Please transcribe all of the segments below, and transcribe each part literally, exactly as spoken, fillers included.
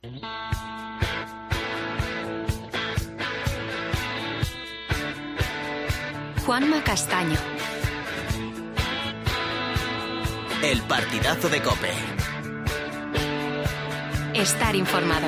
Juanma Castaño. El partidazo de COPE. Estar informado.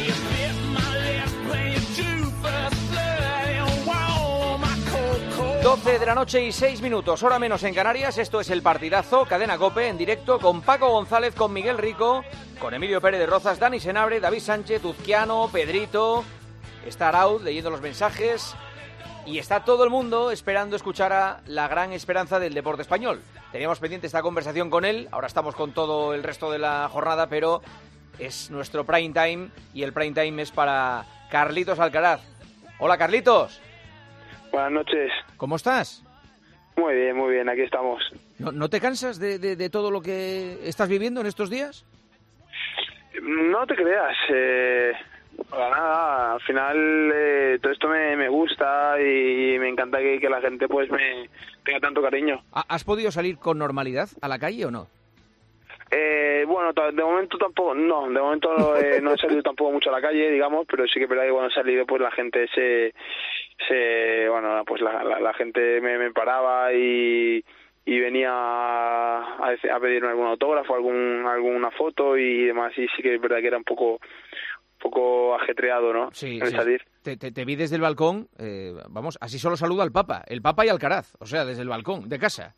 doce de la noche y seis minutos, hora menos en Canarias. Esto es El Partidazo, cadena COPE, en directo con Paco González, con Miguel Rico, con Emilio Pérez de Rozas, Dani Senabre, David Sánchez, Uzquiano, Pedrito. Está Arauz leyendo los mensajes. Y está todo el mundo esperando escuchar a la gran esperanza del deporte español. Teníamos pendiente esta conversación con él, ahora estamos con todo el resto de la jornada, pero es nuestro prime time y el prime time es para Carlitos Alcaraz. Hola, Carlitos. Buenas noches. ¿Cómo estás? Muy bien, muy bien, aquí estamos. ¿No, no te cansas de, de, de todo lo que estás viviendo en estos días? No te creas, eh, para nada, al final eh, todo esto me, me gusta y me encanta que, que la gente pues me tenga tanto cariño. ¿Has podido salir con normalidad a la calle o no? Eh, bueno, de momento tampoco, no, de momento eh, no he salido tampoco mucho a la calle, digamos, pero sí que es verdad que cuando he salido pues la gente se, se bueno, pues la, la, la gente me, me paraba y, y venía a, a pedirme algún autógrafo, algún alguna foto y demás, y sí que es verdad que era un poco poco ajetreado, ¿no? Sí, el sí. salir. Te, te, te vi desde el balcón, eh, vamos, así solo saluda al Papa, el Papa y Alcaraz, o sea, desde el balcón, de casa.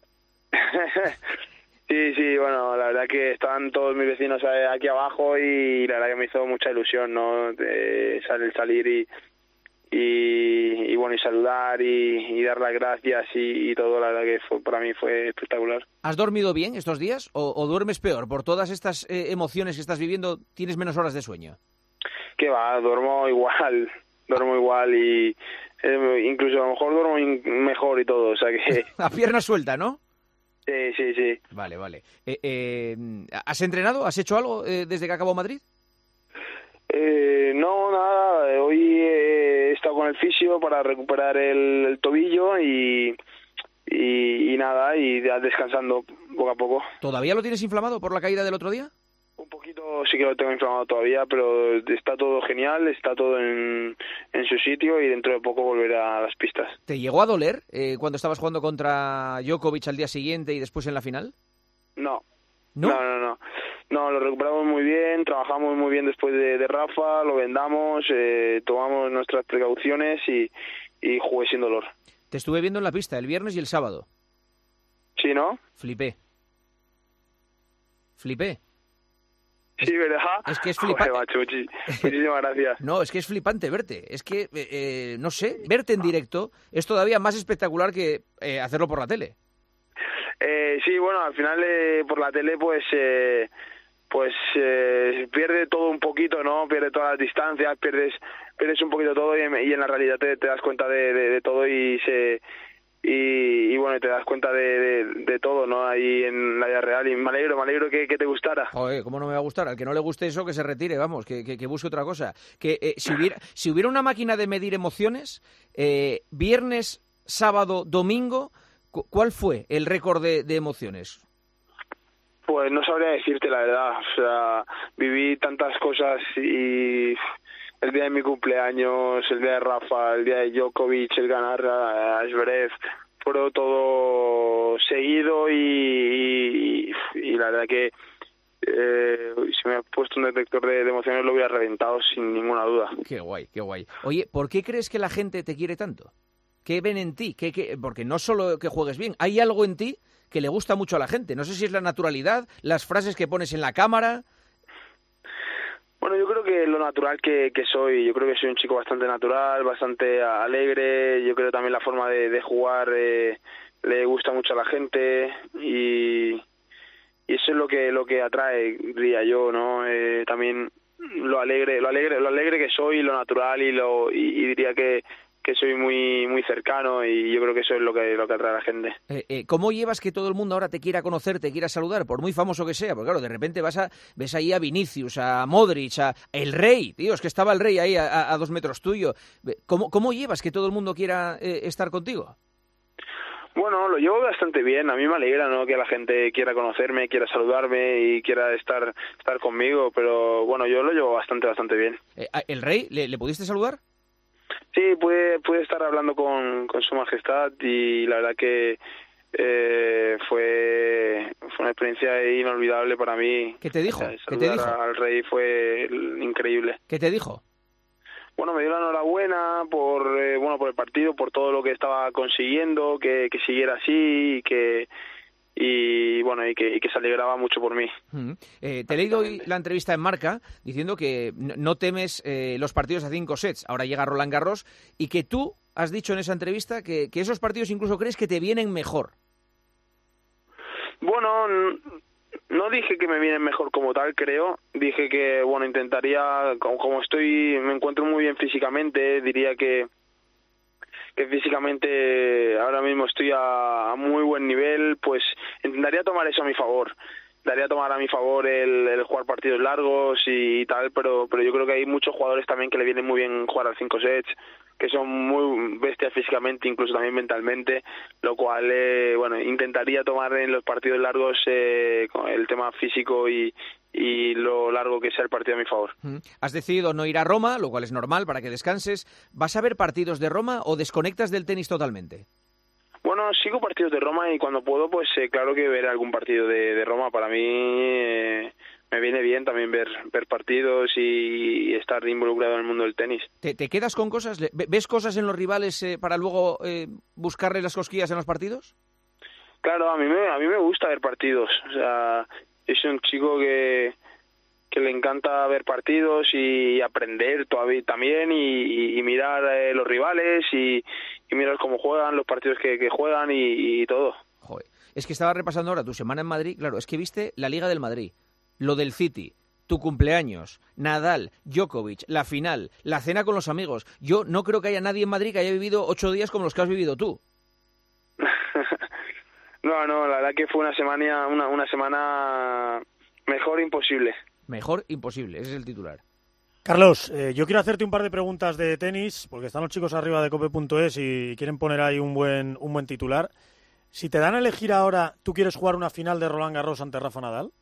Sí, sí, bueno, la verdad que estaban todos mis vecinos aquí abajo y la verdad que me hizo mucha ilusión, ¿no? De salir, salir y, y, y bueno, y saludar y, y dar las gracias y, y todo, la verdad que fue, para mí fue espectacular. ¿Has dormido bien estos días o, o duermes peor? Por todas estas eh, emociones que estás viviendo, ¿tienes menos horas de sueño? Que va, duermo igual, duermo igual y eh, incluso a lo mejor duermo in- mejor y todo, o sea que... A pierna suelta, ¿no? Sí, sí, sí. Vale, vale. Eh, eh, ¿Has entrenado? ¿Has hecho algo eh, desde que acabó Madrid? Eh, no, nada. Hoy he estado con el fisio para recuperar el, el tobillo y, y, y nada, y ya descansando poco a poco. ¿Todavía lo tienes inflamado por la caída del otro día? Un poquito sí que lo tengo inflamado todavía, pero está todo genial, está todo en, en su sitio y dentro de poco volverá a las pistas. ¿Te llegó a doler eh, cuando estabas jugando contra Djokovic al día siguiente y después en la final? No. ¿No? No, no, no. No, lo recuperamos muy bien, trabajamos muy bien después de, de Rafa, lo vendamos, eh, tomamos nuestras precauciones y, y jugué sin dolor. Te estuve viendo en la pista el viernes y el sábado. ¿Sí, no? Flipé. Flipé. Sí, ¿verdad? Es que es flipante. Joder, macho, muchis- muchísimas gracias. No, es que es flipante verte. Es que, eh, eh, no sé, verte en directo es todavía más espectacular que eh, hacerlo por la tele. Eh, sí, bueno, al final eh, por la tele pues eh, pues eh, pierde todo un poquito, ¿no? Pierde todas las distancias, pierdes pierdes un poquito todo y en, y en la realidad te, te das cuenta de, de, de todo y se y, y bueno, te das cuenta de, de, de todo, ¿no? Ahí en la vida real y me alegro, me alegro que, que te gustara. Joder, ¿cómo no me va a gustar? Al que no le guste eso, que se retire, vamos, que, que, que busque otra cosa. Que eh, si hubiera si hubiera una máquina de medir emociones, eh, viernes, sábado, domingo, cu- ¿cuál fue el récord de, de emociones? Pues no sabría decirte la verdad, o sea, viví tantas cosas y el día de mi cumpleaños, el día de Rafa, el día de Djokovic, el ganar a Zverev, fue todo seguido y, y, y la verdad que eh, si me ha puesto un detector de, de emociones lo hubiera reventado sin ninguna duda. Qué guay, qué guay. Oye, ¿por qué crees que la gente te quiere tanto? ¿Qué ven en ti? ¿Qué, qué? Porque no solo que juegues bien, hay algo en ti que le gusta mucho a la gente. No sé si es la naturalidad, las frases que pones en la cámara. Bueno, yo creo que lo natural que, que soy, yo creo que soy un chico bastante natural, bastante alegre, yo creo también la forma de, de jugar eh, le gusta mucho a la gente y, y eso es lo que lo que atrae, diría yo, ¿no? Eh, también lo alegre, lo alegre, lo alegre que soy, lo natural y lo y, y diría que que soy muy muy cercano y yo creo que eso es lo que lo que atrae a la gente. Eh, eh, ¿Cómo llevas que todo el mundo ahora te quiera conocer, te quiera saludar, por muy famoso que sea? Porque claro, de repente vas a ves ahí a Vinicius, a Modric, a el Rey, tío, es que estaba el Rey ahí a, a, a dos metros tuyo. ¿Cómo, ¿Cómo llevas que todo el mundo quiera eh, estar contigo? Bueno, lo llevo bastante bien. A mí me alegra, ¿no?, que la gente quiera conocerme, quiera saludarme y quiera estar estar conmigo, pero bueno, yo lo llevo bastante, bastante bien. Eh, ¿El rey, le, le pudiste saludar? Sí, pude, pude estar hablando con, con su majestad y la verdad que eh, fue, fue una experiencia inolvidable para mí. ¿Qué te dijo? Saludar ¿Qué te dijo? al rey fue increíble. ¿Qué te dijo? Bueno, me dio la enhorabuena por eh, bueno por el partido, por todo lo que estaba consiguiendo, que, que siguiera así y que y bueno y que, y que se alegraba mucho por mí. Uh-huh. eh, te he leído hoy la entrevista en Marca diciendo que no temes eh, los partidos a cinco sets. Ahora llega Roland Garros y que tú has dicho en esa entrevista que, que esos partidos incluso crees que te vienen mejor. Bueno, no dije que me vienen mejor como tal, creo. Dije que, bueno, intentaría, como, como estoy, me encuentro muy bien físicamente, diría que que físicamente ahora mismo estoy a, a muy buen nivel, pues intentaría tomar eso a mi favor. Daría tomar a mi favor el, el jugar partidos largos y, y tal, pero pero yo creo que hay muchos jugadores también que le vienen muy bien jugar a cinco sets, que son muy bestias físicamente, incluso también mentalmente, lo cual, eh, bueno, intentaría tomar en los partidos largos eh, el tema físico y, y lo largo que sea el partido a mi favor. Has decidido no ir a Roma, lo cual es normal para que descanses. ¿Vas a ver partidos de Roma o desconectas del tenis totalmente? Bueno, sigo partidos de Roma y cuando puedo, pues eh, claro que veré algún partido de, de Roma. Para mí eh, me viene bien también ver ver partidos y, y estar involucrado en el mundo del tenis. ¿Te, te quedas con cosas? ¿Ves cosas en los rivales eh, para luego eh, buscarle las cosquillas en los partidos? Claro, a mí me a mí me gusta ver partidos. O sea, yo soy un chico que que le encanta ver partidos y aprender todavía también y, y mirar eh, los rivales y, y mirar cómo juegan, los partidos que, que juegan y, y todo. Joder, es que estaba repasando ahora tu semana en Madrid, claro, es que viste la Liga del Madrid, lo del City, tu cumpleaños, Nadal, Djokovic, la final, la cena con los amigos. Yo no creo que haya nadie en Madrid que haya vivido ocho días como los que has vivido tú. no, no, la verdad que fue una semana, una, una semana mejor imposible. Mejor imposible, ese es el titular. Carlos, eh, yo quiero hacerte un par de preguntas de tenis, porque están los chicos arriba de cope punto es y quieren poner ahí un buen un buen titular. Si te dan a elegir ahora, ¿tú quieres jugar una final de Roland Garros ante Rafa Nadal?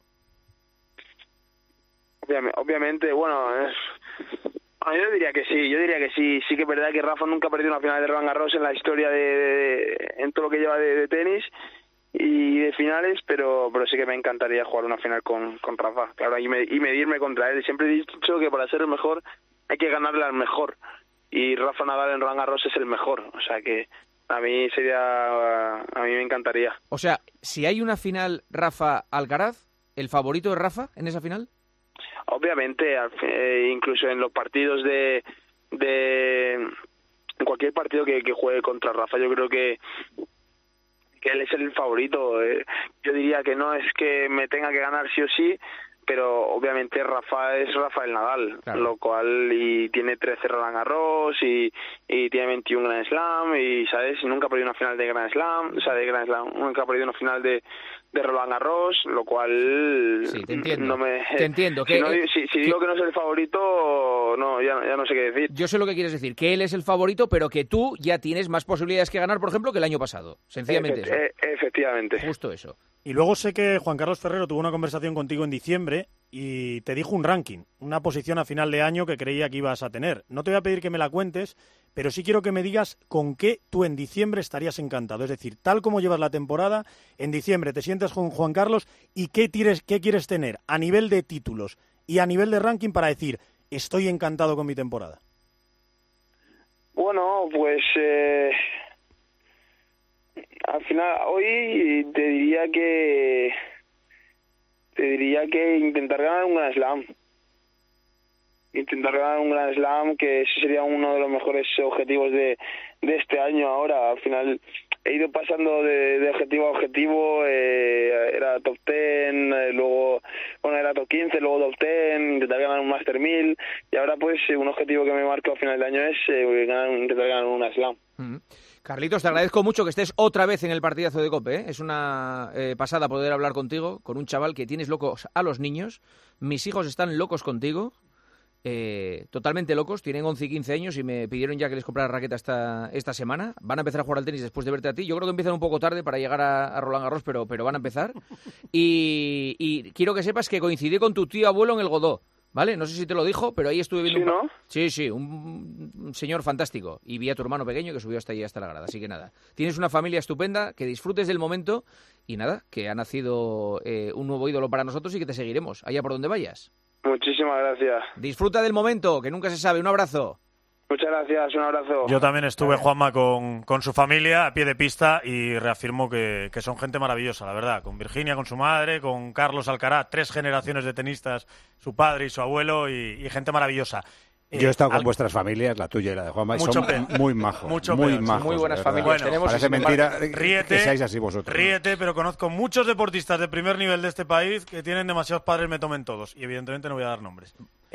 Obviamente, obviamente bueno, es... yo diría que sí, yo diría que sí. Sí que es verdad que Rafa nunca ha perdido una final de Roland Garros en la historia de, de en todo lo que lleva de, de tenis y de finales, pero pero sí que me encantaría jugar una final con, con Rafa, claro, y, me, y medirme contra él. Siempre he dicho que para ser el mejor hay que ganarle al mejor, y Rafa Nadal en Roland Garros es el mejor, o sea que a mí sería, a mí me encantaría. O sea, si hay una final Rafa-Alcaraz, ¿el favorito es Rafa en esa final? Obviamente, eh, incluso en los partidos de, de en cualquier partido que, que juegue contra Rafa, yo creo que que él es el favorito. Eh, yo diría que no es que me tenga que ganar sí o sí, pero obviamente Rafa es Rafael Nadal, claro. Lo cual, y tiene trece Roland Garros y, y tiene veintiún Grand Slam y, ¿sabes? Nunca ha perdido una final de Grand Slam, o sea, de Grand Slam, nunca ha perdido una final de, de Roland Garros, lo cual sí, te entiendo. No me, te entiendo. Si, que, no, si, si que, digo que no es el favorito, no, ya, ya no sé qué decir. Yo sé lo que quieres decir, que él es el favorito, pero que tú ya tienes más posibilidades que ganar, por ejemplo, que el año pasado. Sencillamente Efect, eso. E- efectivamente. Justo eso. Y luego sé que Juan Carlos Ferrero tuvo una conversación contigo en diciembre y te dijo un ranking, una posición a final de año que creía que ibas a tener. No te voy a pedir que me la cuentes, pero sí quiero que me digas con qué tú en diciembre estarías encantado. Es decir, tal como llevas la temporada, en diciembre te sientas con Juan Carlos y qué, tires, qué quieres tener a nivel de títulos y a nivel de ranking para decir, estoy encantado con mi temporada. Bueno, pues... Eh... Al final, hoy te diría que te diría que intentar ganar un Grand Slam. Intentar ganar un Grand Slam, que ese sería uno de los mejores objetivos de, de este año ahora. Al final he ido pasando de, de objetivo a objetivo, eh, era top diez, eh, luego bueno era top quince, luego top diez, intentar ganar un Master mil, y ahora pues un objetivo que me marco a final de año es eh, ganar, intentar ganar un Grand Slam. Mm-hmm. Carlitos, te agradezco mucho que estés otra vez en el partidazo de COPE, ¿eh? Es una eh, pasada poder hablar contigo, con un chaval que tienes locos a los niños. Mis hijos están locos contigo eh, totalmente locos, tienen once y quince años y me pidieron ya que les comprara raqueta esta, esta semana. Van a empezar a jugar al tenis después de verte a ti. Yo creo que empiezan un poco tarde para llegar a, a Roland Garros, pero, pero van a empezar. Y, y quiero que sepas que coincidí con tu tío abuelo en el Godó. ¿Vale? No sé si te lo dijo, pero ahí estuve viendo... ¿Sí, un... no? Sí, sí, un, un señor fantástico. Y vi a tu hermano pequeño que subió hasta allí, hasta la grada. Así que nada, tienes una familia estupenda, que disfrutes del momento y nada, que ha nacido eh, un nuevo ídolo para nosotros y que te seguiremos, allá por donde vayas. Muchísimas gracias. Disfruta del momento, que nunca se sabe. Un abrazo. Muchas gracias, un abrazo. Yo también estuve, Juanma, con, con su familia a pie de pista y reafirmo que, que son gente maravillosa, la verdad. Con Virginia, con su madre, con Carlos Alcaraz, tres generaciones de tenistas, su padre y su abuelo, y, y gente maravillosa. Yo he estado con al... vuestras familias, la tuya y la de Juanma, y mucho son peor. muy majos, Mucho muy peor. majos. Muy buenas familias Bueno, tenemos. Parece y sin mentira embargo, ríete, que seáis así vosotros. Ríete, pero conozco muchos deportistas de primer nivel de este país que tienen demasiados padres, me tomen todos. Y evidentemente no voy a dar nombres.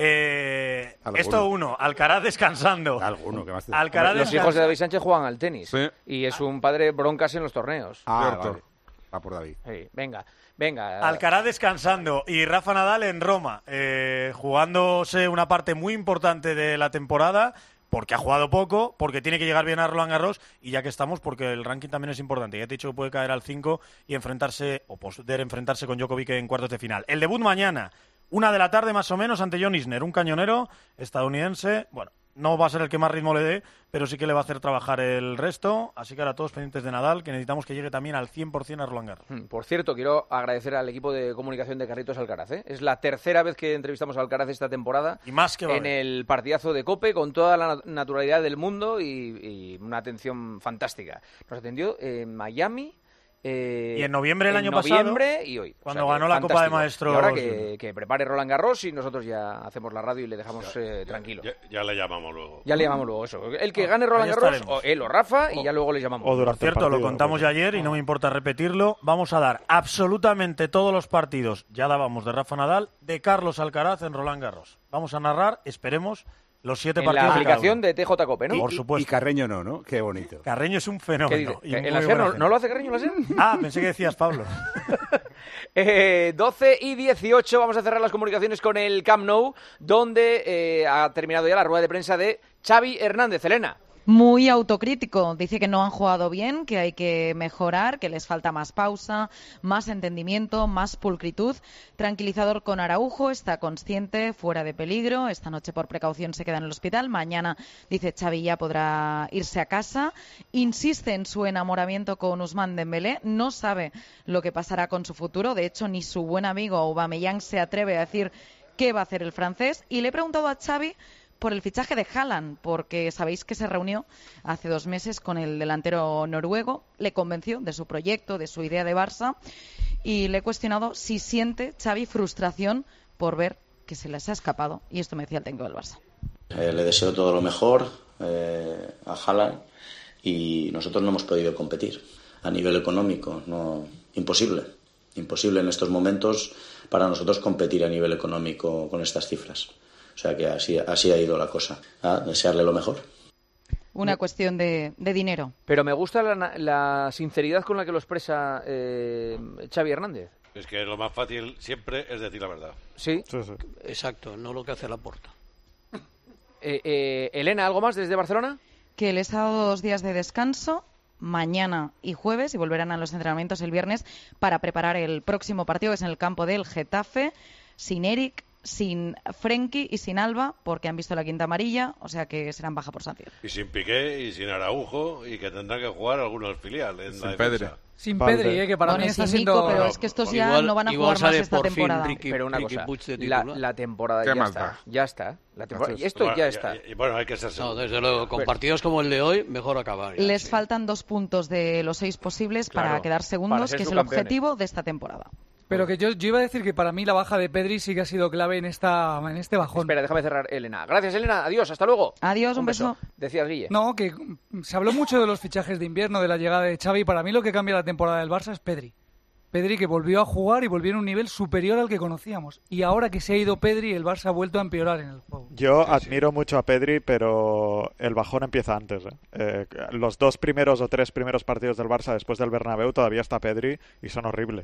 Eh, esto uno, Alcaraz descansando. Alguno, que más te... Alcaraz los hijos de David Sánchez juegan al tenis. Sí. Y es un padre broncas en los torneos. Ah, Cierto. vale. Va por David. Sí, venga, venga. Alcaraz descansando y Rafa Nadal en Roma, eh, jugándose una parte muy importante de la temporada, porque ha jugado poco, porque tiene que llegar bien a Roland Garros, y ya que estamos, porque el ranking también es importante. Ya te he dicho que puede caer al cinco y enfrentarse, o poder enfrentarse con Djokovic en cuartos de final. El debut mañana, una de la tarde más o menos, ante John Isner, un cañonero estadounidense. Bueno, no va a ser el que más ritmo le dé, pero sí que le va a hacer trabajar el resto. Así que ahora todos pendientes de Nadal, que necesitamos que llegue también al cien por ciento a Roland Garros. Por cierto, quiero agradecer al equipo de comunicación de Carlitos Alcaraz. ¿eh? Es la tercera vez que entrevistamos a Alcaraz esta temporada. Y más que va a en haber. el partidazo de COPE, con toda la naturalidad del mundo y, y una atención fantástica. Nos atendió en Miami. Eh, Y en noviembre del en año noviembre pasado, y hoy. cuando O sea que ganó la Copa de fantástico. Maestros. Y ahora que, que prepare Roland Garros y nosotros ya hacemos la radio y le dejamos eh, tranquilo. Ya, ya le llamamos luego. Ya le llamamos luego eso. El que gane Roland Ahí Garros, estaremos. o él o Rafa, y ya luego le llamamos. O durante Por cierto, el partido, lo contamos ya ayer y no me importa repetirlo. Vamos a dar absolutamente todos los partidos, ya dábamos de Rafa Nadal, de Carlos Alcaraz en Roland Garros. Vamos a narrar, esperemos, los siete En partidos la de cada aplicación uno. de T J Cope, ¿no? Y, Por y- supuesto. Y Carreño no, ¿no? Qué bonito. Carreño es un ¿Qué fenómeno. dice? y muy ¿En la SER buena no, gente. no lo hace Carreño en la SER? Ah, pensé que decías Pablo. Eh, doce y dieciocho, vamos a cerrar las comunicaciones con el Camp Nou, donde eh, ha terminado ya la rueda de prensa de Xavi Hernández. Elena. Muy autocrítico, dice que no han jugado bien, que hay que mejorar, que les falta más pausa, más entendimiento, más pulcritud. Tranquilizador con Araujo, está consciente, fuera de peligro, esta noche por precaución se queda en el hospital, mañana, dice Xavi, ya podrá irse a casa. Insiste en su enamoramiento con Ousmane Dembélé, no sabe lo que pasará con su futuro, de hecho ni su buen amigo Aubameyang se atreve a decir qué va a hacer el francés, y le he preguntado a Xavi por el fichaje de Haaland, porque sabéis que se reunió hace dos meses con el delantero noruego, le convenció de su proyecto, de su idea de Barça, y le he cuestionado si siente Xavi frustración por ver que se les ha escapado, y esto me decía el técnico del Barça. Eh, le deseo todo lo mejor eh, a Haaland, y nosotros no hemos podido competir a nivel económico, no, imposible, imposible en estos momentos para nosotros competir a nivel económico con estas cifras. O sea que así, así ha ido la cosa. A desearle lo mejor. Una cuestión de, de dinero. Pero me gusta la, la sinceridad con la que lo expresa eh, Xavi Hernández. Es que lo más fácil siempre es decir la verdad. Sí. Sí, sí. Exacto, no lo que hace Laporta. Eh, eh, Elena, ¿algo más desde Barcelona? Que les ha dado dos días de descanso, mañana y jueves, y volverán a los entrenamientos el viernes para preparar el próximo partido, que es en el campo del Getafe, sin Eric, sin Frenkie y sin Alba, porque han visto la quinta amarilla, o sea que serán baja por sanción. Y sin Piqué y sin Araujo, y que tendrán que jugar algunos filial en Sin la Pedri. defensa. Sin Valde. Pedri, eh, que para Bueno, mí y está sin siendo... Nico, pero No, es que estos pues ya igual- no van a igual jugar más sale esta por fin temporada. Ricky- Pero una Ricky cosa, Puig de la, titular. la temporada ¿Qué ya más está, da? ya está. La temporada, Entonces, y esto Bueno, ya y- está. Y, y bueno, hay que ser No, seguros. desde luego, con Bueno. partidos como el de hoy, mejor acabar. ya, Les sí. faltan dos puntos de los seis posibles Claro, para quedar para segundos, ser que es el subcampeones. objetivo de esta temporada. Pero que yo, yo iba a decir que para mí la baja de Pedri sí que ha sido clave en esta en este bajón. Espera, déjame cerrar, Elena. Gracias, Elena. Adiós, hasta luego. Adiós, un beso. Decías, Guille. No, que se habló mucho de los fichajes de invierno, de la llegada de Xavi, y para mí lo que cambia la temporada del Barça es Pedri. Pedri que volvió a jugar y volvió en un nivel superior al que conocíamos. Y ahora que se ha ido Pedri, el Barça ha vuelto a empeorar en el juego. Yo admiro mucho a Pedri, pero el bajón empieza antes. ¿eh? Eh, los dos primeros o tres primeros partidos del Barça después del Bernabéu todavía está Pedri y son horribles.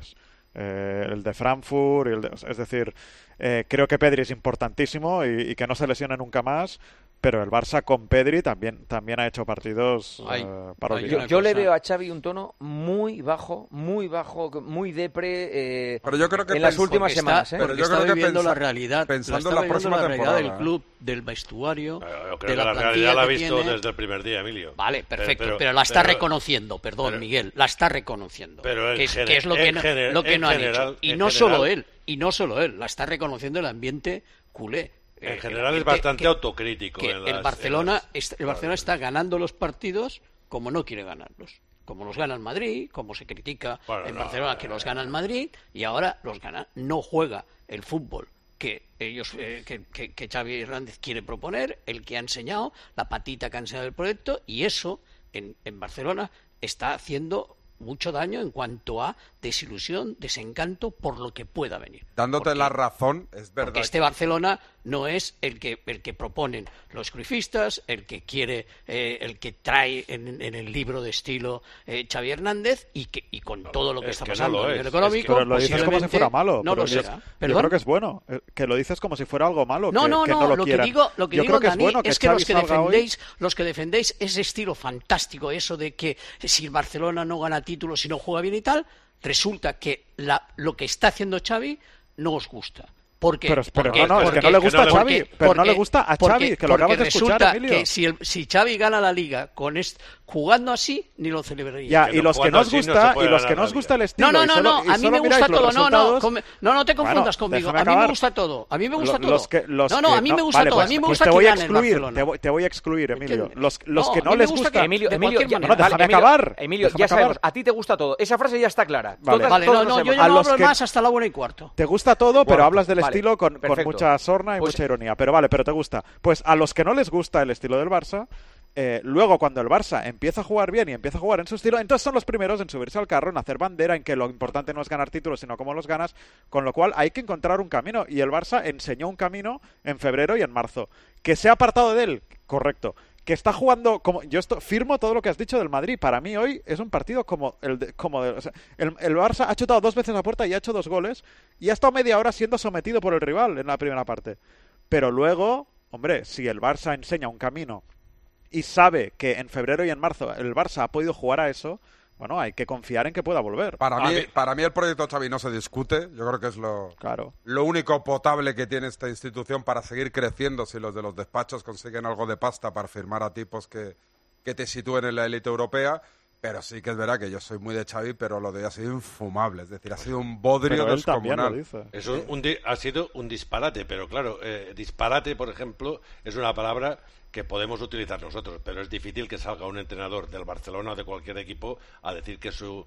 eh, el de Frankfurt, y el de, es decir, eh, creo que Pedri es importantísimo y, y que no se lesione nunca más. Pero el Barça con Pedri también, también ha hecho partidos Ay, eh, para ay, olvidar. Yo, yo le veo a Xavi un tono muy bajo, muy bajo, muy depre eh, pero yo creo que en las pens- últimas está, semanas. ¿eh? Porque yo está creo que viviendo pensa- la realidad, pensando la está en la viviendo próxima la realidad temporada. del club, del vestuario, Yo creo de que la la plantilla realidad la ha que visto tiene. desde el primer día, Emilio. Vale, perfecto, pero, pero- la está pero- reconociendo, perdón, pero- Miguel, la está reconociendo. Pero en que, es, gener- que es lo que en no, gener- lo que en no han general- hecho. Y en no solo general- él, y no solo él, la está reconociendo el ambiente culé. En Eh, general el es ambiente bastante que- autocrítico. que en el las- Barcelona, en las- est- el Barcelona está ganando los partidos como no quiere ganarlos. Como los gana el Madrid, como se critica Bueno, en no, Barcelona que los gana el Madrid, y ahora los gana. No juega el fútbol que ellos eh, que, que, que Xavi Hernández quiere proponer, el que ha enseñado, la patita que ha enseñado el proyecto, y eso en, en Barcelona está haciendo mucho daño en cuanto a desilusión, desencanto por lo que pueda venir. Dándote Porque- la razón, es verdad. Porque este Barcelona no es el que el que proponen los cruyffistas, el que quiere, eh, el que trae en, en el libro de estilo eh, Xavi Hernández, y que y con todo lo que es está que no pasando lo a es, nivel es que- económico, Pero lo dices como si posiblemente fuera malo. no pero lo yo, será. yo ¿Perdón? creo que es bueno. eh, Que lo dices como si fuera algo malo. No, que, no, que no, no lo, lo que quieran. digo, lo que yo digo, creo que Dani, es bueno que es que Xavi los que salga hoy- defendéis, los que defendéis ese estilo fantástico, eso de que si el Barcelona no gana títulos y no juega bien y tal, resulta que la, lo que está haciendo Xavi no os gusta. Porque, Pero- pero porque- no, no, es que porque- no le gusta a porque- Xavi, pero no le porque- gusta a porque- Xavi, que lo porque acabas de escuchar, resulta Emilio. que si, el, si Xavi gana la Liga con est- jugando así, ni lo celebraría. Ya, Que y no los que jugando no os así no gusta, se puede y los ganar que no la os gusta el liga. estilo. No, no, y no, solo- no, y a mí solo me miráis gusta los todo, no, no, resultados- come- no, no te confundas Bueno, conmigo, déjame a mí me acabar. gusta todo, a mí me gusta Lo- todo. los que- los no, no, que a mí me gusta vale, todo, pues- a mí me pues gusta te que voy a gane el excluir, Barcelona. te voy, te voy a excluir, Emilio. que- Los, los no, que a no mí me les gusta gusta... que- Emilio, de Emilio, cualquier ya, manera. No, déjame Emilio, acabar, Emilio, déjame ya acabar. sabemos, a ti te gusta todo. Esa frase ya está clara. Vale. Todas- Vale, todos no, lo no, yo sabemos. ya A no los hablo que- más hasta la una y cuarto. Te gusta todo, pero Bueno, hablas del vale, estilo con, con perfecto. mucha sorna y Pues- mucha ironía. Pero vale, pero te gusta. Pues a los que no les gusta el estilo del Barça, eh, luego cuando el Barça empieza a jugar bien y empieza a jugar en su estilo, entonces son los primeros en subirse al carro, en hacer bandera, en que lo importante no es ganar títulos, sino cómo los ganas. Con lo cual hay que encontrar un camino. Y el Barça enseñó un camino en febrero y en marzo. Que se ha apartado de él, correcto. Que está jugando como yo esto, firmo todo lo que has dicho del Madrid. Para mí hoy es un partido como el de, como de, o sea, el, el Barça ha chutado dos veces a puerta y ha hecho dos goles y ha estado media hora siendo sometido por el rival en la primera parte. Pero luego, hombre, si el Barça enseña un camino y sabe que en febrero y en marzo el Barça ha podido jugar a eso, bueno, hay que confiar en que pueda volver. Para A mí, mí- para mí el proyecto Xavi no se discute. Yo creo que es lo, Claro. lo único potable que tiene esta institución para seguir creciendo si los de los despachos consiguen algo de pasta para firmar a tipos que, que te sitúen en la élite europea. Pero sí que es verdad que yo soy muy de Xavi, pero lo de hoy ha sido infumable. Es decir, ha sido un bodrio Pero él también lo descomunal. dice. Es un, un di- ha sido un disparate, pero claro, eh, disparate, por ejemplo, es una palabra que podemos utilizar nosotros, pero es difícil que salga un entrenador del Barcelona o de cualquier equipo a decir que su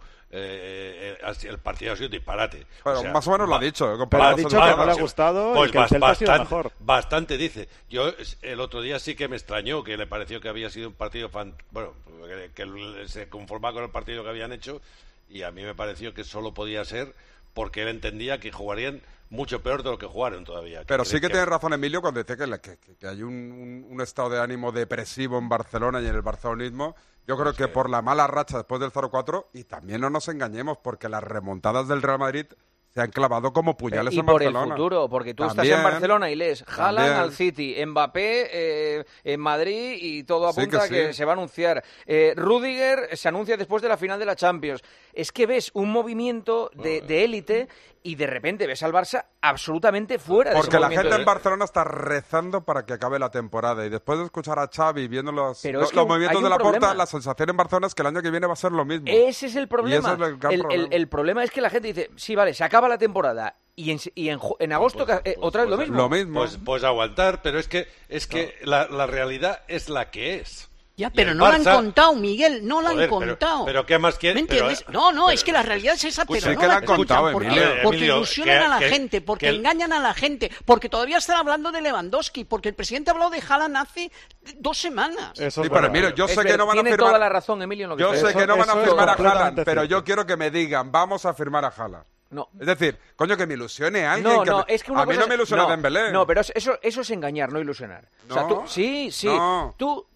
eh, eh, el partido ha sido disparate. Pero O sea, más o menos lo ha ba- dicho. Pero ha comparado dicho con que los no le ha demás. gustado y Pues que el bas- Celta ha sido bastante, mejor. bastante dice. Yo es- el otro día sí que me extrañó que le pareció que había sido un partido fan, bueno, que, que se conformaba con el partido que habían hecho, y a mí me pareció que solo podía ser porque él entendía que jugarían mucho peor de lo que jugaron todavía. Pero Que- sí que que- tiene razón Emilio cuando dice que, la- que- que- que hay un, un- un estado de ánimo depresivo en Barcelona y en el barcelonismo. Yo creo que por la mala racha después del cero cuatro, y también no nos engañemos, porque las remontadas del Real Madrid se han clavado como puñales y en por Barcelona. el futuro, porque tú También, estás en Barcelona y lees Haaland también. al City, Mbappé eh, en Madrid y todo Sí apunta que a que sí. se va a anunciar. Eh, Rudiger se anuncia después de la final de la Champions. Es que ves un movimiento de de élite y de repente ves al Barça absolutamente fuera de ese Porque la movimiento gente de- en Barcelona está rezando para que acabe la temporada, y después de escuchar a Xavi viendo los, Pero los, es que los un- movimientos hay de un la Porta, problema. la sensación en Barcelona es que el año que viene va a ser lo mismo. Ese es el Y problema. ese es el gran el, el- problema. el problema es que la gente dice, sí, vale, se acaba la temporada y en, y en, ju- en agosto Pues- ca- eh, pues- otra vez lo pues- mismo. Lo mismo. Pues, pues aguantar, pero es que es que la, la realidad es la que es. Ya, Y pero el no la han Barça- contado, Miguel, no la han Joder, pero- contado. pero ¿qué más quiere- ¿Me entiendes? pero- no, no, pero- es que la realidad es esa, Escucha, pero sí no que la la han escuchan, contado, porque, Emilio. porque Emilio, ilusionan que- a la que- gente, porque que el- engañan a la gente, porque todavía están hablando de Lewandowski, porque el presidente ha hablado de Haaland hace dos semanas. Eso Sí, es pero verdad. mira, yo Es sé que ver- no van a tiene firmar. toda la razón, Emilio, en lo que Yo está sé diciendo. que no van a eso es firmar a completamente Haaland, pero cierto. yo quiero que me digan, vamos a firmar a Haaland. No. Es decir, coño, que me ilusione alguien. No, que no, me- es que una a mí cosa no me es- ilusiona no, Dembélé. No, pero eso, eso es engañar, no ilusionar. O sea, No. tú, sí, sí. No. Tú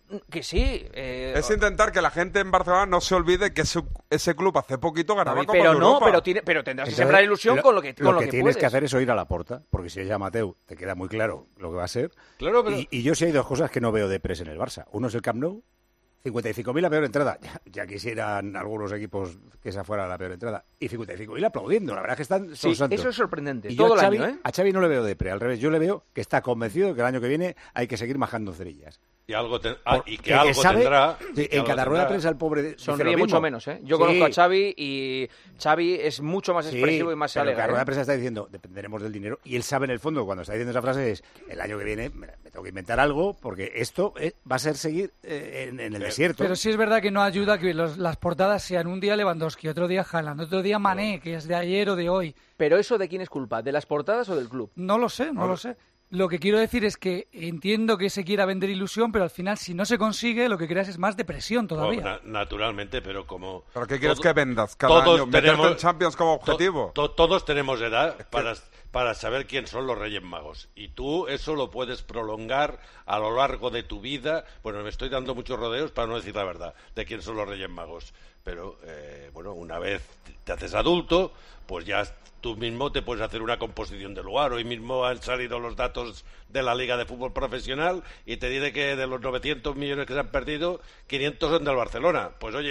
Que sí. Eh, es intentar que la gente en Barcelona no se olvide que ese, ese club hace poquito ganaba Copa pero de no, Europa. pero, tiene, pero tendrás Entonces, que sembrar ilusión lo, con lo que, con lo lo que, que tienes puedes. que hacer es oír a Laporta, porque si ella Mateu te queda muy claro lo que va a ser. Claro, pero... y, y yo sí hay dos cosas que no veo de pres en el Barça. Uno es el Camp Nou, cincuenta y cinco mil la peor entrada. Ya, ya quisieran algunos equipos que esa fuera la peor entrada. Y cincuenta y cinco mil aplaudiendo. La verdad es que están Sí, santos. eso es sorprendente. Y todo yo a el Xavi, año, ¿eh? a Xavi no le veo de pre, al revés. Yo le veo que está convencido de que el año que viene hay que seguir majando cerillas. Y, algo ten... ah, y que, que algo sabe, tendrá. Sí, que en algo cada rueda de tendrá. prensa el pobre Sonríe mucho menos, ¿eh? Yo Sí. conozco a Xavi y Xavi es mucho más expresivo Sí, y más pero alegre. cada rueda de ¿eh? prensa está diciendo, dependeremos del dinero, y él sabe en el fondo, cuando está diciendo esa frase, es, el año que viene me, me tengo que inventar algo, porque esto eh, va a ser seguir eh, en, en el desierto. Pero sí es verdad que no ayuda que los, las portadas sean un día Lewandowski, otro día Haaland, otro día Mané, que es de ayer o de hoy. Pero eso, ¿de quién es culpa? ¿De las portadas o del club? No lo sé, no lo sé. Lo que quiero decir es que entiendo que se quiera vender ilusión, pero al final, si no se consigue, lo que creas es más depresión todavía. Oh, na- naturalmente, pero como... ¿Pero qué quieres todo- que vendas cada todos año? ¿Meterte tenemos- en Champions como objetivo? to- to- todos tenemos edad para, para saber quién son los Reyes Magos. Y tú eso lo puedes prolongar a lo largo de tu vida. Bueno, me estoy dando muchos rodeos para no decir la verdad de quién son los Reyes Magos. Pero, eh, bueno, una vez te haces adulto, pues ya tú mismo te puedes hacer una composición de lugar. Hoy mismo han salido los datos de la Liga de Fútbol Profesional y te diré que de los novecientos millones que se han perdido, quinientos son del Barcelona. Pues oye,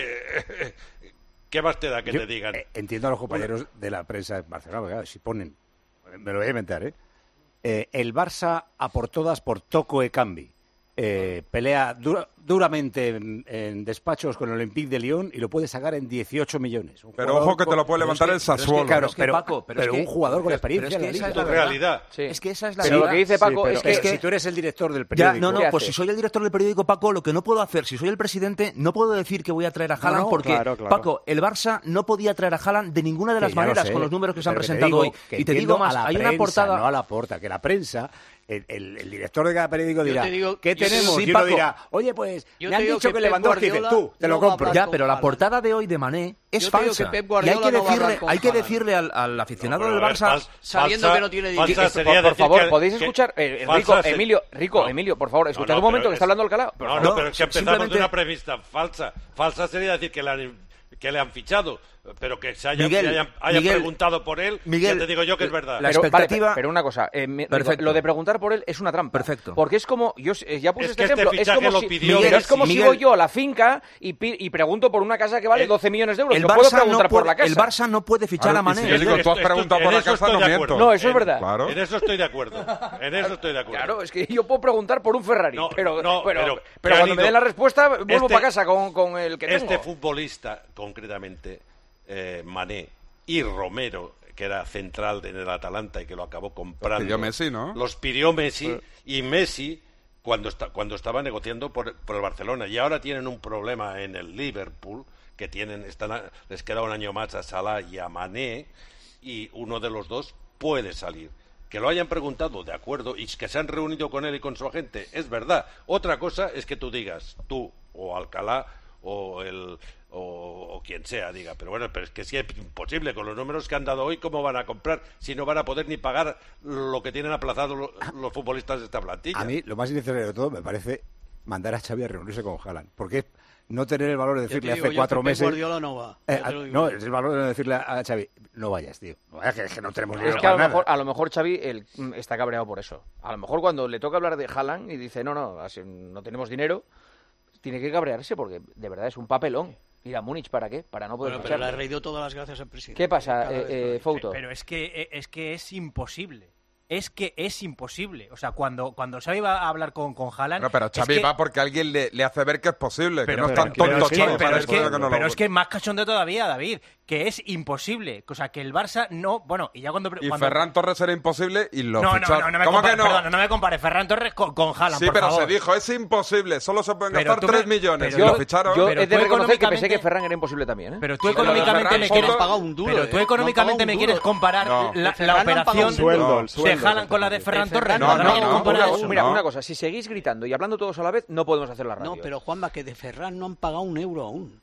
¿qué más te da que Yo, te digan? eh, entiendo a los compañeros de la prensa de Barcelona, porque, claro, si ponen, me lo voy a inventar, ¿eh? Eh, el Barça a por todas por Toco e Cambi. Eh, pelea dura, duramente en, en despachos con el Olympique de Lyon y lo puede sacar en dieciocho millones. Un Pero jugador ojo que te lo puede con- levantar pero el es que- Sassuolo. Claro, es que, pero, Paco, pero pero es un que- jugador con pero experiencia es que en la esa liga. es la Tu verdad. realidad. Sí. Es que esa es la Pero lo verdad. que dice Paco Sí, pero es que... es que si tú eres el director del Ya, periódico... no, no, ¿qué pues haces? si soy el director del periódico, Paco, lo que no puedo hacer, si soy el presidente, no puedo decir que voy a traer a Haaland no, porque, claro, claro. Paco, el Barça no podía traer a Haaland de ninguna de Que las ya lo maneras sé, con los números que se han pero te presentado digo hoy. que Y te entiendo digo más, a la hay una prensa, portada... no a la porta, que la prensa... El, el, el director de cada periódico dirá, te digo- ¿qué yo te digo- tenemos? sí, y uno Paco. dirá, oye, pues, Yo me te han digo dicho que que Pep Lewandowski dice, Guardiola tú, te no lo va a compro. hablar Ya, pero la Haaland. portada de hoy de Mané es Yo te digo falsa. que Pep y Guardiola hay que no va a hablar decirle, con hay que Haaland. decirle al, al aficionado No, pero del a ver, Barça... fal- sabiendo falsa- que no tiene falsa dinero. sería por, por decir favor, que- ¿podéis que- escuchar? Eh, falsa Rico, se- Emilio, Rico, No. Emilio, por favor, escuchad No, no, un momento pero que está es- hablando Alcalá. Por No, favor. no, No, pero es que empezamos simplemente- de una premisa falsa. Falsa sería decir que le han, que le han fichado, pero que se haya, Miguel, que hayan, hayan Miguel, preguntado por él, Miguel, ya te digo yo que es verdad. la Pero, vale, expectativa- pero, pero una cosa, eh, me- Perfecto. lo de preguntar por él es una trampa. Perfecto. Porque es como, yo eh, ya puse Es este que este ejemplo, es fichaje como, lo si, pidió Miguel, es como Miguel. si voy yo a la finca y, pi- y pregunto por una casa que vale El- doce millones de euros. El No puedo Barça, preguntar no por puede, la casa. el Barça no puede fichar Claro, a y Mané. si yo digo, tú has Esto- preguntado por en la eso casa, estoy no de miento. acuerdo. No, eso es En- verdad. Claro. En eso estoy de acuerdo. En eso estoy de acuerdo. Claro, es que yo puedo preguntar por un Ferrari, No, pero, no, pero, pero- pero que han cuando me ido- den la respuesta vuelvo Este- para casa con, con el que Este tengo. futbolista, concretamente, eh, Mané y Romero, que era central en el Atalanta y que lo acabó comprando. Los pidió Messi, ¿no? Los pidió Messi y Messi cuando, está, cuando estaba negociando por, por el Barcelona. Y ahora tienen un problema en el Liverpool, que tienen están a- les queda un año más a Salah y a Mané, y uno de los dos puede salir. Que lo hayan preguntado, de acuerdo, y que se han reunido con él y con su agente, es verdad. Otra cosa es que tú digas, tú o Alcalá o el o, o quien sea diga, pero bueno, pero es que sí es imposible con los números que han dado hoy, ¿cómo van a comprar si no van a poder ni pagar lo que tienen aplazado lo- los futbolistas de esta plantilla? A mí, lo más innecesario de todo, me parece mandar a Xavi a reunirse con Haaland. Porque es no tener el valor de Ya te decirle digo hace yo cuatro que Pep meses... Guardiola no va. Eh, Ya te lo digo no, yo. es el valor de decirle a Xavi, no vayas, tío. No vayas, que, es que no tenemos Es dinero que a lo, para mejor, nada. a lo mejor Xavi el, mm, está cabreado por eso. A lo mejor cuando le toca hablar de Haaland y dice, no, no, así no tenemos dinero, tiene que cabrearse porque de verdad es un papelón. Ir a Múnich, ¿para qué? Para no poder Bueno, pero le ficharlo. ha reído todas las gracias al presidente. ¿Qué pasa, Cada vez eh, que lo eh, dice. Fouto? Pero es que, es que es imposible. Es que es imposible. O sea, cuando, cuando Xavi va a hablar con, con Haaland... No, pero es Xavi que- va porque alguien le, le hace ver que es posible, que Pero, no es pero- tan pero tonto es que, Xavi pero para es que- decir que no lo... pero es que es más cachondeo todavía, David, que es imposible. O sea, que el Barça no... Bueno, y ya cuando... Y cuando- Ferran Torres era imposible y lo no, no, ficharon. no, no me ¿Cómo compare, que no? perdona, no me compare Ferran Torres con, con Haaland, Sí, por pero favor. se dijo, es imposible, solo se pueden Pero gastar tú me- tres millones. pero y yo- lo ficharon. Yo Pero he de tú reconocer que pensé económicamente- que Ferran era imposible también, ¿eh? Pero tú Pero económicamente Ferran me solo- quieres... no han pagado un duro, Pero eh. tú No han económicamente pagado me un quieres duro. comparar No. la, De Ferran la no han pagado operación un sueldo, de el sueldo, Haaland con la de Ferran Ferran Torres. no, No, no, no, no, no, comparar no, eso. Mira, no. una cosa, si seguís gritando y hablando todos a la vez, no podemos hacer la radio. No, pero Juanma, que de Ferran no han pagado un euro aún.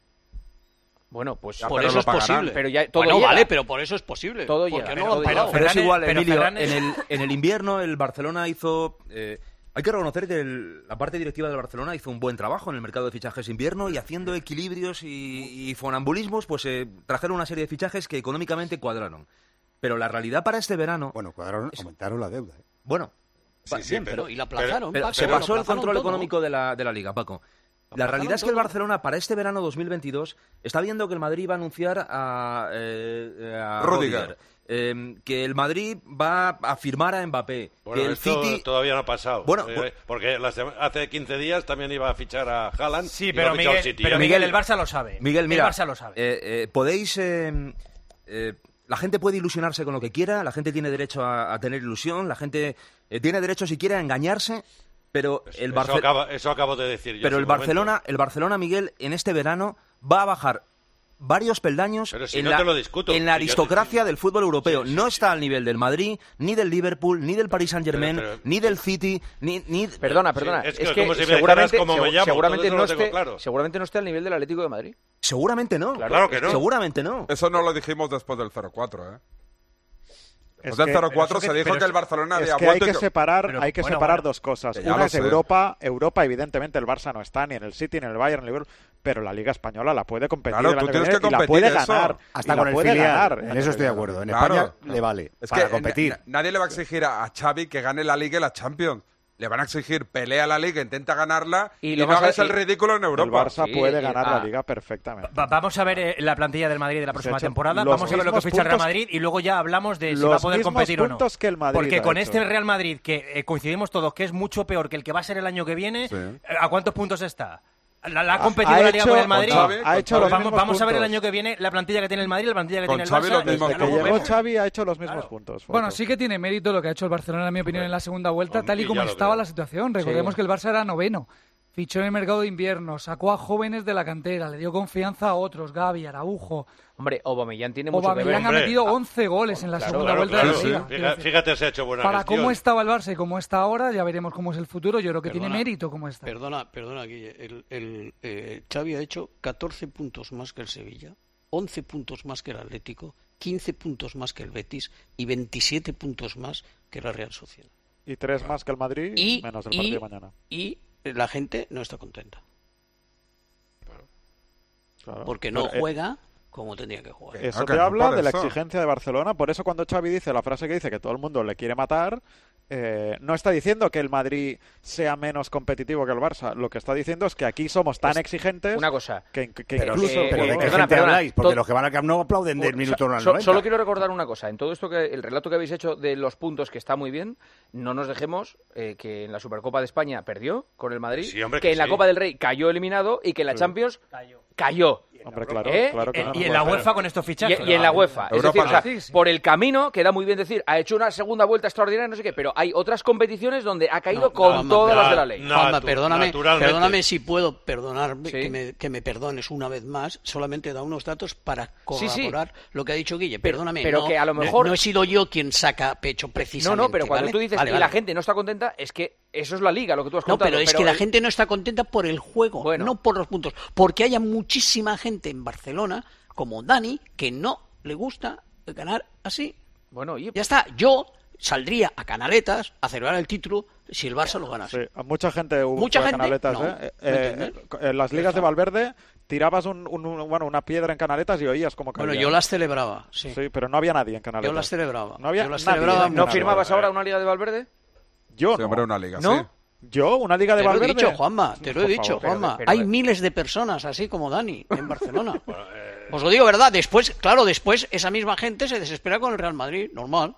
Bueno, pues Ya, Por pero eso lo es pagarán. posible. Pero ya todo bueno, llega. vale, pero por eso es posible. Todo porque llega, no todo lo han llega. pagado. Pero es Ferran- igual, pero Emilio. Ferran es- En, el, en el invierno el Barcelona hizo eh, Hay que reconocer que el- la parte directiva del Barcelona hizo un buen trabajo en el mercado de fichajes de invierno y haciendo equilibrios y, y fonambulismos, pues eh, trajeron una serie de fichajes que económicamente cuadraron. Pero la realidad para este verano... Bueno, cuadraron, aumentaron la deuda. ¿eh? Bueno, Sí, va- sí, bien, pero- y la aplazaron, pero Paco, se lo pasó el aplazaron control todo. económico de la, de la Liga, Paco. La realidad es que el Barcelona para este verano dos mil veintidós está viendo que el Madrid va a anunciar a, eh, a Rüdiger. Rüdiger, eh, que el Madrid va a firmar a Mbappé, Bueno, que el esto City... todavía no ha pasado. Bueno, Eh, bu- porque la sema- hace quince días también iba a fichar a Haaland. Sí, y pero lo ha fichado Miguel, City, pero ¿eh? Miguel, el Barça lo sabe. Miguel, mira, el Barça lo sabe. eh, eh, podéis... eh, eh, la gente puede ilusionarse con lo que quiera, la gente tiene derecho a, a tener ilusión, la gente eh, tiene derecho, si quiere, a engañarse, pero el Eso, Barcelona... acaba- eso acabo de decir yo. Pero hace el un momento. Barcelona, el Barcelona, Miguel, en este verano va a bajar varios peldaños Pero si en, no la, te lo discuto. en la Si yo- aristocracia del fútbol europeo. No está al nivel del Madrid, ni del Liverpool, ni del Paris Saint-Germain, Pero- pero- ni del City, ni... ni... Perdona, perdona. Sí, es es que que, como si me seguramente, dijeras cómo me segu- llamo, seguramente, todo no eso lo tengo esté, claro. seguramente no esté al nivel del Atlético de Madrid. Seguramente no. Claro que no. Seguramente no. Eso no lo dijimos después del cero cuatro, ¿eh? Es Después del que- cero cuatro pero se eso que- dijo pero que el eso- Barcelona Es había que hay vuelto y que que- separar, Pero, hay que bueno, separar bueno, dos cosas. que ya Una lo es sé. Europa, Europa evidentemente el Barça no está ni en el City, ni en el Bayern, ni en el Liverpool, pero la Liga Española la puede competir Claro, el tú año tienes viene que y la competir puede eso. ganar. Hasta y con la el puede filial. ganar. En eso estoy de acuerdo. En Claro. España le vale Es para que competir. na- nadie le va a exigir a, a Xavi que gane la Liga y la Champions. Le van a exigir pelea la Liga, intenta ganarla y, Y lo no más- hagas el y- ridículo en El Europa. Barça Sí, puede y- ganar ah. la Liga perfectamente. Va- vamos a ver eh, la plantilla del Madrid de la próxima hecho temporada. los Vamos a ver lo que mismos ficha el Real puntos- Madrid y luego ya hablamos de si los va a poder mismos competir o no. puntos que el Madrid Porque ha con hecho. este Real Madrid, que eh, coincidimos todos que es mucho peor que el que va a ser el año que viene, Sí. eh, ¿a cuántos puntos está? ¿La, la ha Ha- competido ha la Liga hecho- con el Madrid? con Xavi, ha hecho los vamos mismos vamos a ver el puntos. año que viene la plantilla que tiene el Madrid, la plantilla que Con tiene el Xavi Barça. los y- mismos y Que luego puntos. llegó vemos. Xavi ha hecho los mismos puntos. Bueno, Foto. sí que tiene mérito lo que ha hecho el Barcelona, en mi opinión, en la segunda vuelta, Hombre, tal y y como ya lo estaba creo. la situación. Recordemos Sí. que el Barça era noveno. Fichó en el mercado de invierno, sacó a jóvenes de la cantera, le dio confianza a otros, Gavi, Araujo. Hombre, Aubameyang tiene mucho que ver. Aubameyang ha Hombre. metido once goles en la Claro, segunda Claro, vuelta claro, de la sí. Liga. Fija- Quiero decir, Fíjate, se ha hecho buena para gestión. cómo estaba el Barça y cómo está ahora, ya veremos cómo es el futuro. Yo creo que tiene Perdona. mérito cómo está. Perdona, perdona, Guille. El, el, eh, Xavi ha hecho catorce puntos más que el Sevilla, once puntos más que el Atlético, quince puntos más que el Betis y veintisiete puntos más que la Real Sociedad. Y tres más que el Madrid, Y, menos el y- partido de mañana. y la gente no está contenta. Claro. Porque no Pero, eh, juega como tendría que jugar. Eso Ah, que te no habla por de la eso. exigencia de Barcelona. Por eso cuando Xavi dice la frase que dice que todo el mundo le quiere matar, eh, no está diciendo que el Madrid sea menos competitivo que el Barça. Lo que está diciendo es que aquí somos tan Es exigentes Una cosa. que, que Pero, incluso... eh, pero ¿de eh, qué perdona, gente perdona. habláis? Porque Todo- los que van al Camp Nou aplauden del So- minuto al so- noventa. Solo quiero recordar una cosa. En todo esto que el relato que habéis hecho de los puntos, que está muy bien, no nos dejemos eh, que en la Supercopa de España perdió con el Madrid, Sí, hombre, que que en la sí. Copa del Rey cayó eliminado y que en la Champions cayó. Hombre, claro, ¿Eh? claro que Eh, no. y en la UEFA con estos Y, fichajes. y en la UEFA. Es Europa decir, o sea, no. Sí, sí. por el camino, queda muy bien decir, ha hecho una segunda vuelta extraordinaria, no sé qué, pero hay otras competiciones donde ha caído No, con Juanma, todas na- las de la ley. na- Juanma, Natu- perdóname, naturalmente. perdóname si puedo perdonarme, Sí. que, me, que me perdones una vez más, solamente da unos datos para Sí, sí. corroborar lo que ha dicho Guille. Pero- Perdóname, pero no, que a lo no- mejor- no he sido yo quien saca pecho No, precisamente. no, pero cuando ¿vale? tú dices Vale, y vale. la gente no está contenta, es que eso es la liga, lo que tú has No, contado. pero es que la el- gente no está contenta por el juego, Bueno. no por los puntos. Porque haya muchísima gente en Barcelona, como Dani, que no le gusta ganar así. Bueno, oye, Ya está, yo saldría a Canaletas a celebrar el título si el Barça lo ganase. Sí, a mucha gente hubo Mucha fue a gente, Canaletas, no, ¿eh? ¿me Eh, entiendes? eh, en las ligas de Valverde tirabas un, un- un- bueno, una piedra en Canaletas y oías como caía. Bueno, yo las celebraba, sí. Sí, pero no había nadie en Canaletas. Yo las celebraba. No había Yo las nadie celebraba en ¿no mucho. firmabas ahora una liga de Valverde? Yo Sí, no. hombre, una liga, ¿No? sí. Yo, una liga de Te lo he Valverde. dicho, Juanma, te lo he Por dicho, favor. Juanma. pero- Hay pero- miles de personas así como Dani en Barcelona. Os lo digo, ¿verdad? Después, claro, después esa misma gente se desespera con el Real Madrid, normal.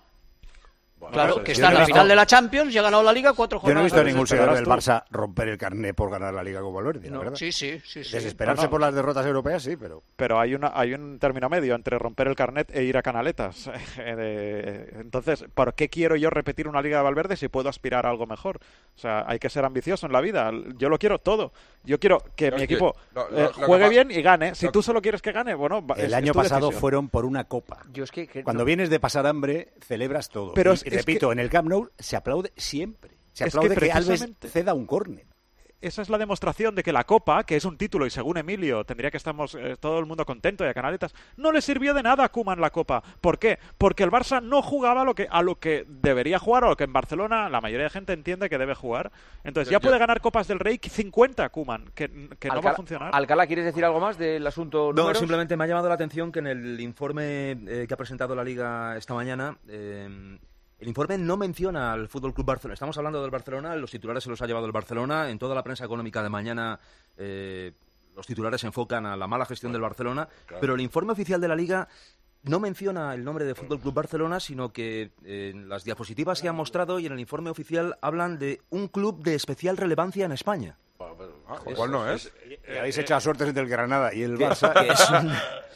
claro, pues, que yo está en no la he final visto- de la Champions y ha ganado la Liga cuatro Yo no he jornadas. visto a ningún desesperarás seguidor del tú. Barça romper el carné por ganar la Liga con Valverde, la No, verdad. sí, sí, sí, sí. Desesperarse No, no. por las derrotas europeas, sí, pero... Pero hay una hay un término medio entre romper el carnet e ir a Canaletas. Eh, de- Entonces, ¿por qué quiero yo repetir una liga de Valverde si puedo aspirar a algo mejor? O sea, hay que ser ambicioso en la vida. Yo lo quiero todo. Yo quiero que Lo mi que- equipo lo- lo- eh, lo que juegue pa- bien y gane. Si lo- tú solo quieres que gane, bueno, va- es- El es año tu pasado decisión. fueron por una copa. Yo es que... que Cuando no- vienes de pasar hambre, celebras todo. Pero y, es- y es repito, que- en el Camp Nou se aplaude siempre. Se Es que aplaude que, Alves precisamente- ceda un córner. esa es la demostración de que la Copa, que es un título y según Emilio tendría que estamos eh, todo el mundo contento y a Canaletas, no le sirvió de nada a Koeman la Copa. ¿Por qué? Porque el Barça no jugaba a lo que, a lo que debería jugar o a lo que en Barcelona la mayoría de gente entiende que debe jugar. Entonces ya Yo- puede ganar Copas del Rey cincuenta Koeman, que, que no va a Alcalá- funcionar. Alcalá, ¿quieres decir algo más del asunto No, números? simplemente me ha llamado la atención que en el informe eh, que ha presentado la Liga esta mañana, eh, el informe no menciona al Fútbol Club Barcelona. Estamos hablando del Barcelona, los titulares se los ha llevado el Barcelona. En toda la prensa económica de mañana, eh, los titulares se enfocan a la mala gestión del Barcelona. Claro. Pero el informe oficial de la Liga no menciona el nombre de Fútbol Club Barcelona, sino que eh, en las diapositivas que han mostrado y en el informe oficial hablan de un club de especial relevancia en España. Ah, ¿cuál no es? Y habéis echado suertes entre el Granada y el Que- Barça. que es un-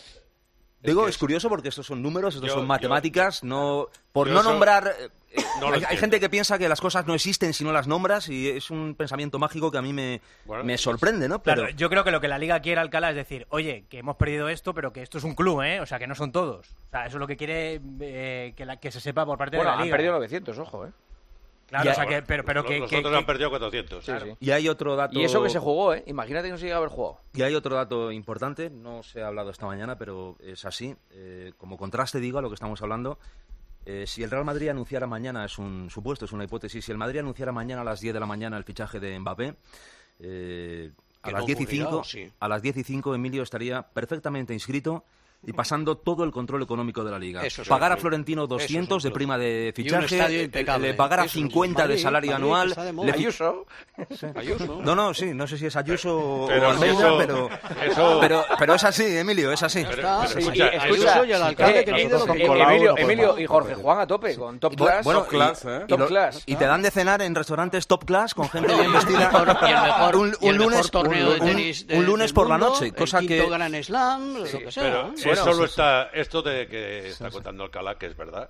Digo, es curioso porque estos son números, estos Yo- son matemáticas, no por yo no eso- nombrar... eh, eh, no lo hay, hay entiendo. gente que piensa que las cosas no existen si no las nombras y es un pensamiento mágico que a mí me, Bueno, me sorprende, ¿no? Pero Claro, yo creo que lo que la Liga quiere, Alcalá, es decir, oye, que hemos perdido esto, pero que esto es un club, ¿eh? O sea, que no son todos. O sea, eso es lo que quiere eh, que, la- que se sepa por parte Bueno, de la han Liga. perdido novecientos, ojo, ¿eh? Claro, Ya- o sea, que, pero, pero que... los que- otros que- han perdido cuatrocientos. Sí, claro. sí. y hay otro dato... Y eso que se jugó, ¿eh? Imagínate que no se llega a haber jugado. Y hay otro dato importante, no se ha hablado esta mañana, pero es así. Eh, como contraste, digo, a lo que estamos hablando, eh, si el Real Madrid anunciara mañana, es un supuesto, es una hipótesis, si el Madrid anunciara mañana a las diez de la mañana el fichaje de Mbappé, eh, a, Que las no diez y ocurrirá, cinco, ¿o sí? a las diez y cinco Emilio estaría perfectamente inscrito y pasando todo el control económico de la Liga. Eso es Pagar un a club. Florentino Eso es un doscientos de club. prima de Y un fichaje, estadio eh, impecable. le pagar a Eso es un cincuenta de Madrid, salario Madrid, anual. está de moda. le- Ayuso. Ayuso. No, no, sí, no sé si es Ayuso o Pero Almeida, eso- pero, eso- pero, pero es así, Emilio, es así. Ya Pero- está. pero Sí, escucha, y- Ayuso Ayuso y el alcalde Eh, que eh, pide lo que eh, quiere. Emilio, no Emilio podemos. y Jorge Juan a tope, con Top Bu- Class. bueno, Top class, y- ¿eh? y Top lo- class. y te dan de cenar en restaurantes top class con gente No, bien y- vestida. y el mejor- un, y el un mejor lunes, torneo un, de tenis de- un lunes del por la mundo, noche, cosa el que quinto Grand Slam, lo que sea. Pero ¿eh? es Bueno, solo sí, está esto de que está contando Alcalá, que es verdad.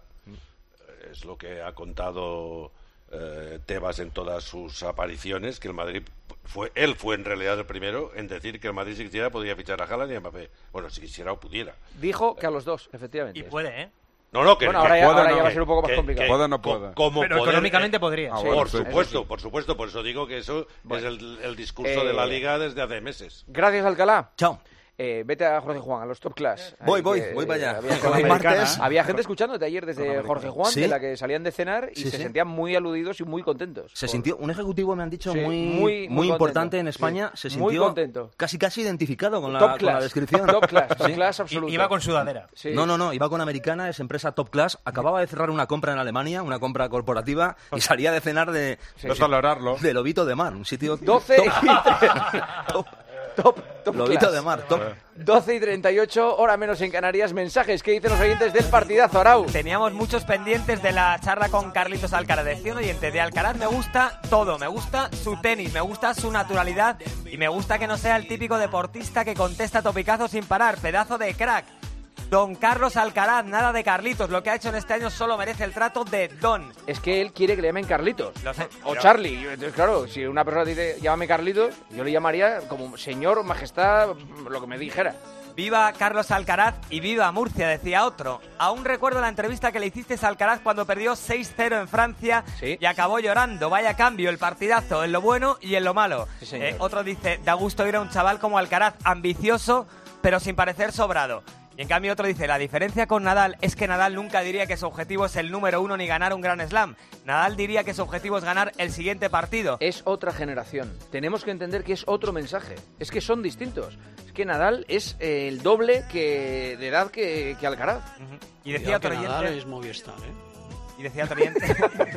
Es lo que ha contado eh, Tebas en todas sus apariciones, que el Madrid fue, él fue en realidad el primero en decir que el Madrid si quisiera podía fichar a Haaland y a Mbappé. Bueno, si quisiera o pudiera. Dijo que a los dos, efectivamente. Y puede, ¿eh? No, no, que Bueno, que ahora ya, puede, ahora no. ya va a ser un poco más que- complicado. que Puede o no co- puede. como Pero poder- económicamente podría. Ah, Sí, bueno, por sí. supuesto, por supuesto. Por eso digo que eso es el, el discurso Eh, de la Liga desde hace meses. Gracias, Alcalá. Chao. Eh, vete a Jorge Juan, a los Top Class. Voy, Ahí voy, que, voy para eh, allá. Había, Con la había- martes. había gente escuchándote ayer desde Jorge Juan, ¿Sí? de la que salían de cenar y Sí, se sí. sentían muy aludidos y muy contentos. Se Por- sintió, un ejecutivo me han dicho Sí, muy, muy- muy, muy importante contento. en España, Sí. se Muy sintió contento. casi casi identificado con la, Top con class. la descripción. Top class, top Sí. class I- absoluto. Iba con sudadera. Sí. No, no, no, iba con Americana, es empresa top class, acababa de cerrar una compra en Alemania, una compra corporativa, y salía de cenar de, No tolerarlo. de Lobito de Mar, un sitio... doce top, y top, Top, top Lobito class. de Mar, top. doce y treinta y ocho, hora menos en Canarias. Mensajes que dicen los oyentes del partidazo, Arau. Teníamos muchos pendientes de la charla con Carlitos Alcaraz. Decía un oyente, de Alcaraz me gusta todo, me gusta su tenis, me gusta su naturalidad y me gusta que no sea el típico deportista que contesta topicazos sin parar, pedazo de crack. Don Carlos Alcaraz, nada de Carlitos, lo que ha hecho en este año solo merece el trato de Don. Es que él quiere que le llamen Carlitos. Lo sé. O Pero- Charlie. Entonces, claro, si una persona dice, llámame Carlitos, yo le llamaría como señor, majestad, lo que me dijera. Viva Carlos Alcaraz y viva Murcia, decía otro. Aún recuerdo la entrevista que le hiciste a Alcaraz cuando perdió seis cero en Francia Sí. y acabó llorando. Vaya cambio, el partidazo, en lo bueno y en lo malo. Sí, señor. Eh, otro dice, da gusto ir a un chaval como Alcaraz, ambicioso, pero sin parecer sobrado. Y en cambio otro dice, la diferencia con Nadal es que Nadal nunca diría que su objetivo es el número uno ni ganar un Grand Slam. Nadal diría que su objetivo es ganar el siguiente partido. Es otra generación. Tenemos que entender que es otro mensaje. Es que son distintos. Es que Nadal es eh, el doble que de edad que, que Alcaraz. Y decía Cuidado otro que Nadal oyente... es Movistar, ¿eh? Y decía otro oyente...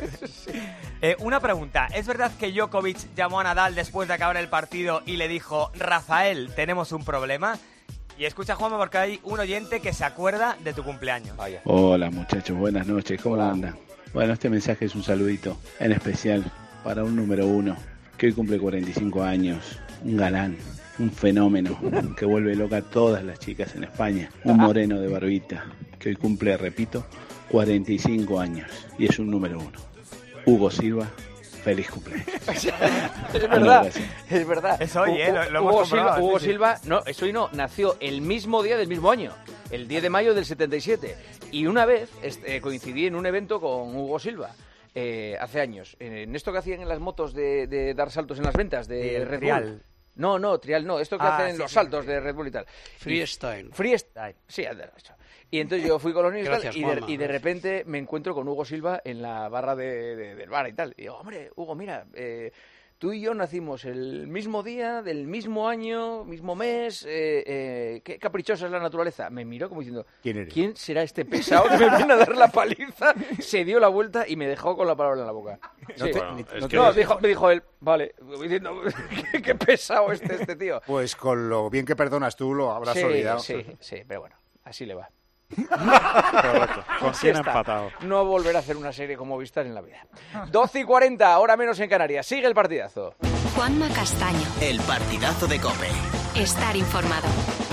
Eh, una pregunta. ¿Es verdad que Djokovic llamó a Nadal después de acabar el partido y le dijo, Rafael, tenemos un problema? Y escucha, Juanma, porque hay un oyente que se acuerda de tu cumpleaños. Vaya. Hola muchachos, buenas noches, ¿cómo andan? Bueno, este mensaje es un saludito, en especial para un número uno, que hoy cumple cuarenta y cinco años, un galán, un fenómeno, que vuelve loca a todas las chicas en España, un moreno de barbita, que hoy cumple, repito, cuarenta y cinco años, y es un número uno. Hugo Silva, feliz cumpleaños. Es verdad, es verdad. Es hoy, ¿eh? Lo- lo hemos Hugo comprobado, Silva, Hugo sí, sí. Silva, no, es hoy no, nació el mismo día del mismo año, el diez de mayo del setenta y siete. Y una vez este, coincidí en un evento con Hugo Silva. eh, hace años, en esto que hacían en las motos de, de dar saltos en las ventas de Eh, Red trial. Bull. No, no, trial no, esto que Ah, hacen sí, los sí, saltos sí. de Red Bull y tal. Freestyle. Freestyle. Sí, anda, macho. Y entonces yo fui con los niños y tal, Gracias, y, de, Juanma. y de repente me encuentro con Hugo Silva en la barra de, de- del bar y tal. Y digo, hombre, Hugo, mira, eh, tú y yo nacimos el mismo día, del mismo año, mismo mes, eh, eh, qué caprichosa es la naturaleza. Me miró como diciendo, ¿Quién eres? ¿quién será este pesado que me viene a dar la paliza? Se dio la vuelta y me dejó con la palabra en la boca. No Sí. te- Bueno, ni- es no que- te- no, dijo, me dijo él, vale, diciendo, qué, qué pesado este, este tío. Pues con lo bien que perdonas tú lo habrás Sí, olvidado. sí, sí, pero bueno, así le va. Correcto. Con Así cien está. empatado. No volverá a hacer una serie como Vistas en la vida. doce y cuarenta, hora menos en Canarias. Sigue el partidazo. Juanma Castaño. El partidazo de COPE. Estar informado.